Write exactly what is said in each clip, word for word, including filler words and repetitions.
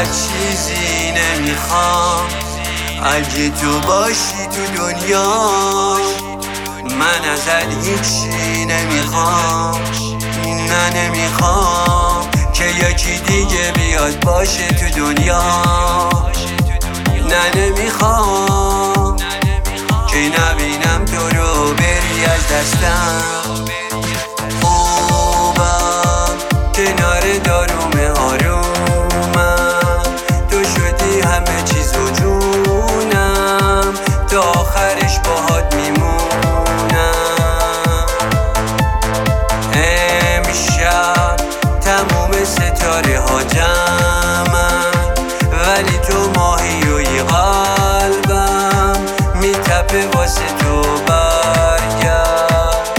ازت چیزی نمیخوام، اگه تو باشی تو دنیا من ازت هیچی نمیخوام. نه نمیخوام که یکی دیگه بیاد باشه تو دنیا. نه نمیخوام که نبینم تو رو بری از دستم. خوبم کنار داروم آرومم، تو شدی همه چیز و جونم، تا آخرش باهات میمونم. امشب تموم ستاره ها جمعن، ولی تو ماهیوی قلبم میتپه واسه تو برگرد.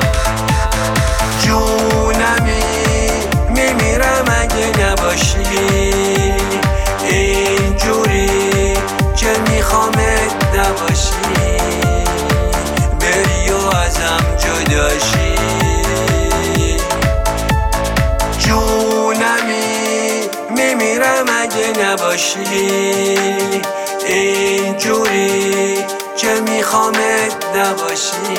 جونمی میمیرم اگه نباشی اینجوری که میخوامت نباشی، بری و ازم جداشی. جونمی میمیرم اگه نباشی اینجوری که میخوامت نباشی،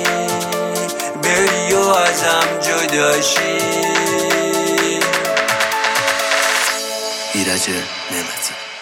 بری و ازم جداشی. ایرج نعمتی.